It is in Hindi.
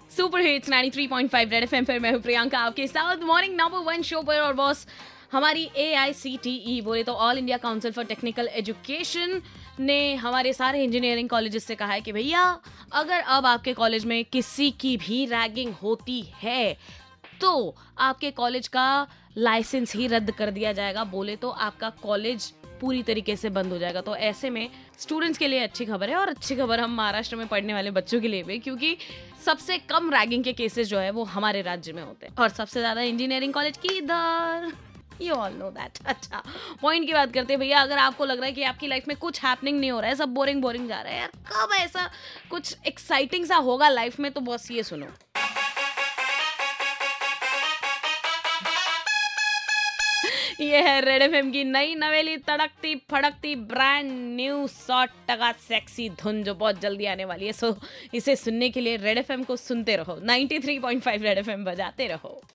सुपर हिट्स 93.5 रेड एफएम पर मैं हूं प्रियंका आपके साथ मॉर्निंग नंबर 1 शो पर। और बॉस हमारी AICTE बोले तो all India council for technical education ने हमारे सारे इंजीनियरिंग कॉलेजेस से कहा है कि भैया अगर अब आपके कॉलेज में किसी की भी रैगिंग होती है तो आपके कॉलेज का लाइसेंस ही रद्द कर दिया जाएगा। बोले तो आपका कॉलेज पूरी तरीके से बंद हो जाएगा। तो ऐसे में स्टूडेंट्स के लिए अच्छी खबर है, और अच्छी खबर हम महाराष्ट्र में पढ़ने वाले बच्चों के लिए भी, क्योंकि सबसे कम रैगिंग के केसेस जो है वो हमारे राज्य में होते हैं और सबसे ज्यादा इंजीनियरिंग कॉलेज की इधर। You all know that. अच्छा, पॉइंट की बात करते हैं भैया। अगर आपको लग रहा है कि आपकी लाइफ में कुछ हैपनिंग नहीं हो रहा है, सब बोरिंग बोरिंग जा रहा है यार, कब ऐसा कुछ एक्साइटिंग सा होगा लाइफ में, तो बस ये सुनो। ये है रेड एफएम की नई नवेली तड़कती फड़कती ब्रांड न्यू 100% सेक्सी धुन जो बहुत जल्दी आने वाली है। सो इसे सुनने के लिए रेड एफएम को सुनते रहो, 93.5 रेड एफएम बजाते रहो।